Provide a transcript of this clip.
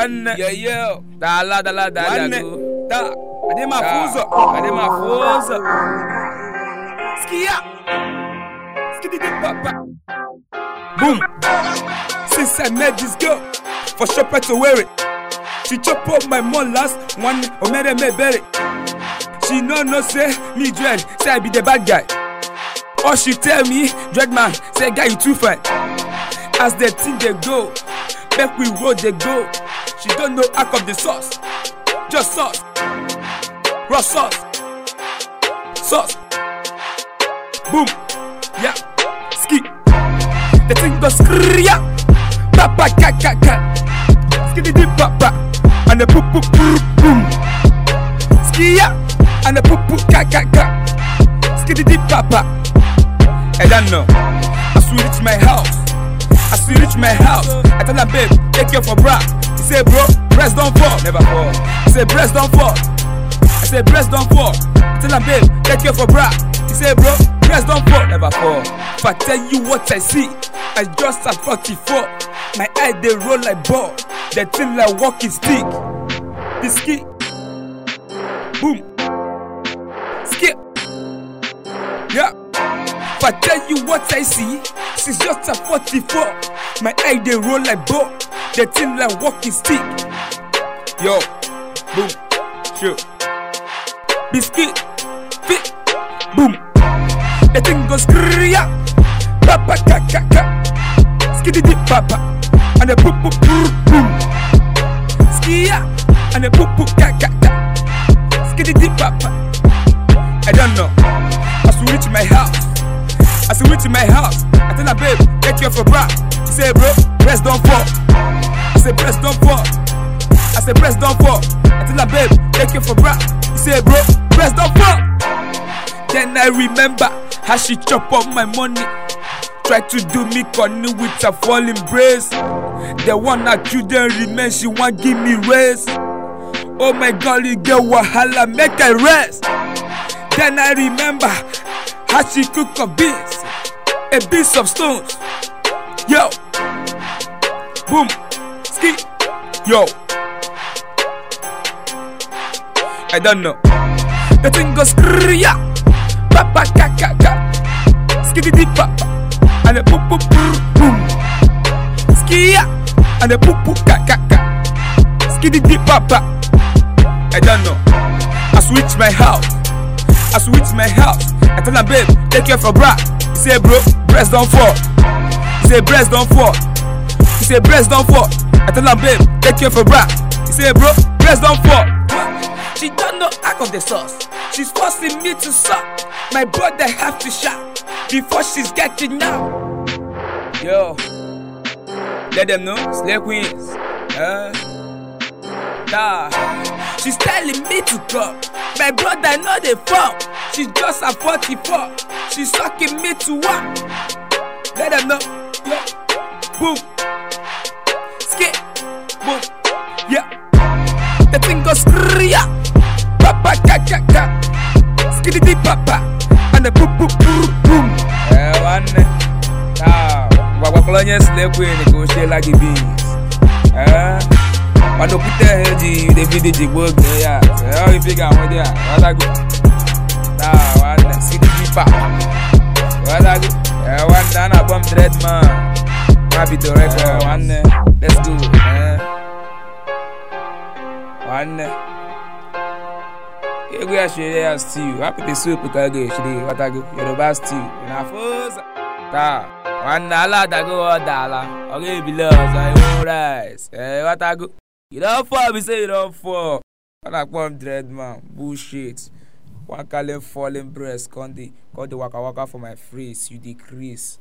One. Yeah. Dala. One. Da. Adema Fuzo. Skia. Skiddy papa. Boom. Since I met this girl, for shopper to wear it. She chop up my molars, one omere me bury. She no say me dread, say I be the bad guy. Or she tell me, dread man, say guy you too fine. As the thing they go, back we road they go. She don't know hack of the sauce, just sauce, raw sauce, sauce. Boom, yeah, ski. The thing goes skria, papa kaka, skiddy dip papa, and the poop boom, skia, and the poop kaka, skiddy dip papa. I don't know. As we reach my house, I tell her babe, take care for bra. He say bro, breast don't fall, never fall. He say breast don't fall. I say breast don't fall. I tell her babe, take care for bra. He say bro, breast don't fall, never fall. If I tell you what I see, I just at 44. My eye they roll like ball. The thing like walking stick. Biscuit. Boom. Skip. Yeah. If I tell you what I see, she's just at 44. My eye they roll like ball. The thing like walking stick. Yo, boom, chill. Biscuit, fit, boom. The thing goes skria, papa kaka, skiddy dip papa, and the poop boom. Skia, and the poop kaka, skiddy dip papa. I don't know. As we reach my house, I tell her babe, take care for bra. She say bro, breast don't fall. I say breast don't fall. I tell her babe, take care for bra. She say bro, breast don't fall. Then I remember how she chop up my money. Try to do me corny with a falling brace. The one that couldn't remain, she want give me raise. Oh my god, you get wahala, make I rest. Then I remember how she cook a beans of stones. Yo, boom, ski, yo. I don't know. The thing goes skria, papa kaka, skiddy dip papa, and the poop boom, skia, and the poop kaka, skiddy dip papa. I don't know. As we reach my house, I tell her babe, take care for bra. He say bro, breast don't fall. He say breast don't fall. I tell her babe, take care for bra. He say bro, breast don't fall. She don't know hack of the sauce. She's forcing me to suck. My brother have to shout before she's getting now. Yo, let them know, slay queens. She's telling me to go. My brother know the fall. She's just at 44. She's sucking me to what? Let them know. Yo, boom, skip, boom, yeah. The thing goes skria, papa kaka, skiddy dip papa, and the boom. Wakolanya slave queen negotiate like the beans. I don't put that head in the video work there. How you figure out there? What I go? One skiddy dip papa. What I go? One down a bomb dread man. Happy to record. One, let's go. One. We are sharing stew. Happy to soup because what I go? You're the best stew. Enough. One dollar that go $1. Okay, below. I own rice. What I go? You don't fall. We say you don't fall. What I bomb dread man. Bullshit. One calling falling breast. Call the waka for my face. You decrease.